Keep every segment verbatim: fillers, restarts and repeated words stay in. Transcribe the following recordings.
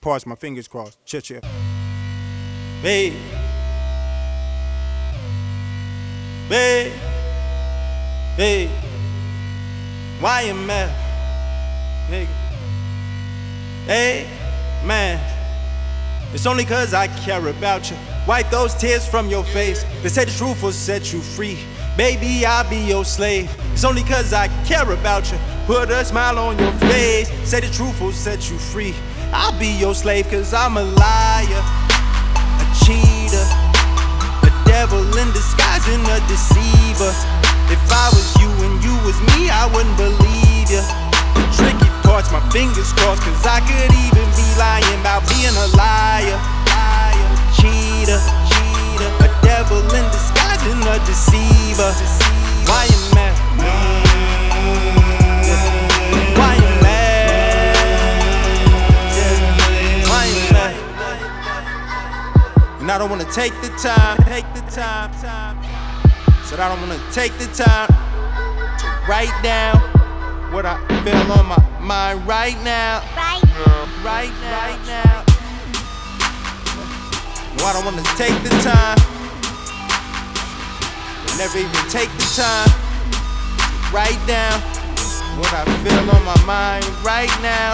Pause, my fingers crossed. Chill, chill. Babe. Babe. Babe. Y M F. Nigga. Hey, man. It's only cause I care about you. Wipe those tears from your face. They say the truth will set you free. Baby, I'll be your slave. It's only cause I care about you. Put a smile on your face. Say the truth will set you free. I'll be your slave cause I'm a liar, a cheater, a devil in disguise and a deceiver. If I was you and you was me, I wouldn't believe you. The tricky parts, my fingers crossed, cause I could even be lying about being a liar, liar, cheater, cheater, a devil in disguise and a deceiver. Why you mad? Why you mad? Why you mad? And I don't wanna take the time, take the time, time. Said I don't wanna take the time to write down what I feel on my mind right now. Right now. Right now. Right now. No, I don't wanna take the time. Never even take the time to write down what I feel on my mind right now.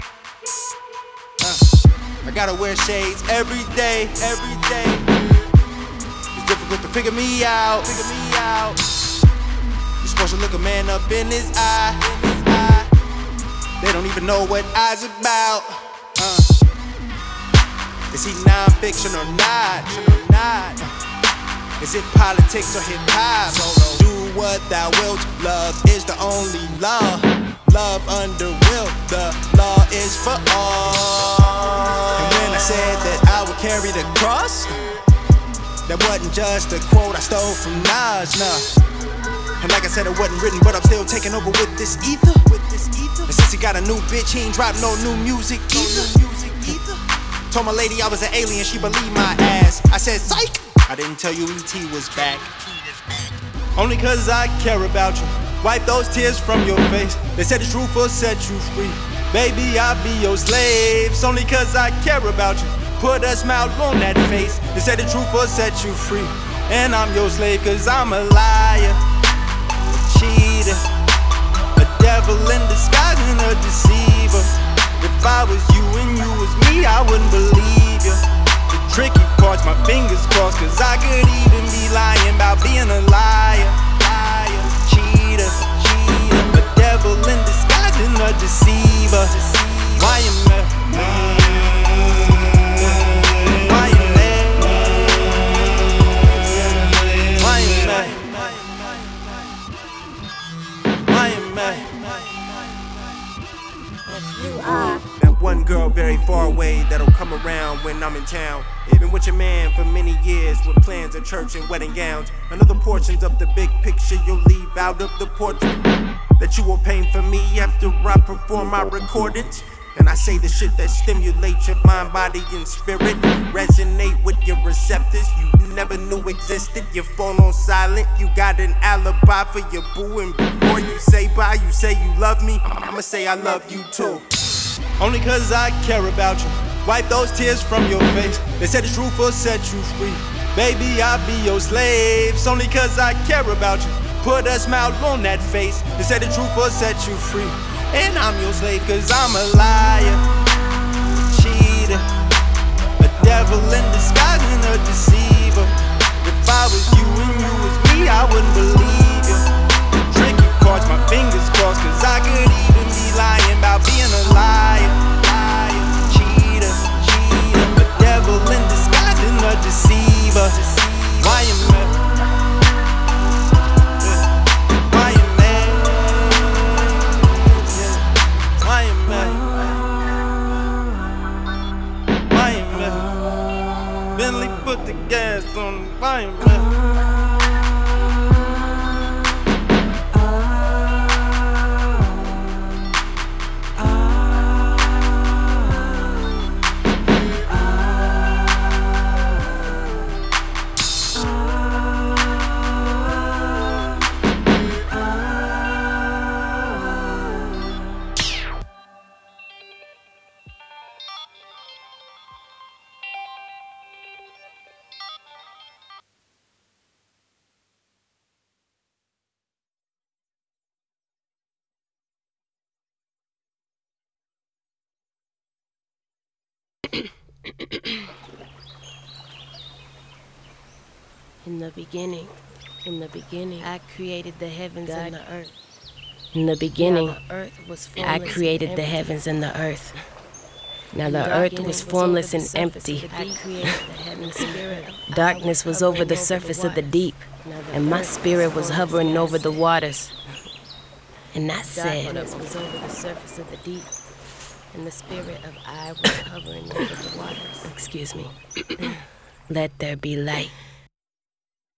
Uh, I gotta wear shades every day, every day. It's difficult to figure me out, figure me out. You're supposed to look a man up in his eye, in his eye. They don't even know what I's about. Uh, is he non-fiction or not? Or not? Is it politics or hip-hop? So do what thou wilt. Love is the only law. Love under will. The law is for all. And when I said that I would carry the cross, that wasn't just a quote I stole from Nas, nah. And like I said, it wasn't written, but I'm still taking over with this ether. With this ether. And since he got a new bitch, he ain't dropped no new music either. No new music either. Told my lady I was an alien, she believed my ass. I said, psych! I didn't tell you E T was back. Only cause I care about you. Wipe those tears from your face. They said the truth will set you free. Baby, I'll be your slave. It's only cause I care about you. Put a smile on that face. They said the truth will set you free. And I'm your slave cause I'm a liar, a cheater, a devil in disguise and a deceiver. If I was you and you was me, I wouldn't believe you. The tricky parts, my fingers crossed, cause I could even be lying about being a liar, liar, cheater, cheater, a devil in disguise and a deceiver. Why you mad? Why you mad? Why you mad? Why you mad? You are that one girl very far away that'll come around when I'm in town. Been with your man for many years with plans of church and wedding gowns. And other portions of the big picture you'll leave out of the portrait that you will paint for me after I perform my recordings. And I say the shit that stimulates your mind, body, and spirit. Resonate with your receptors you never knew existed. Your phone on silent, you got an alibi for your boo. And before you say bye, you say you love me, I'ma say I love you too. Only cause I care about you. Wipe those tears from your face. They said the truth will set you free. Baby, I'll be your slave. It's only cause I care about you. Put a smile on that face. They said the truth will set you free. And I'm your slave cause I'm a liar, a cheater, a devil in disguise and a deceiver. If I was you and you was me, I wouldn't believe you. The tricky parts, my fingers crossed, cause I could even be lying about being a liar, liar, cheater, cheater, a devil in disguise and a deceiver. Why you mad? Why you mad? Why you mad? Why you mad? Bentley put the gas on. Why you mad? In the beginning, in the beginning, I created the heavens God. and the earth. In the beginning, now the earth was I created the heavens and the earth. Now the earth was formless and empty. I created the heaven spirit. Darkness was over the surface of the deep, and my spirit was hovering over the waters. And I said, darkness was over the surface of the deep, and the spirit of I was hovering over the waters. Excuse me. Let there be light.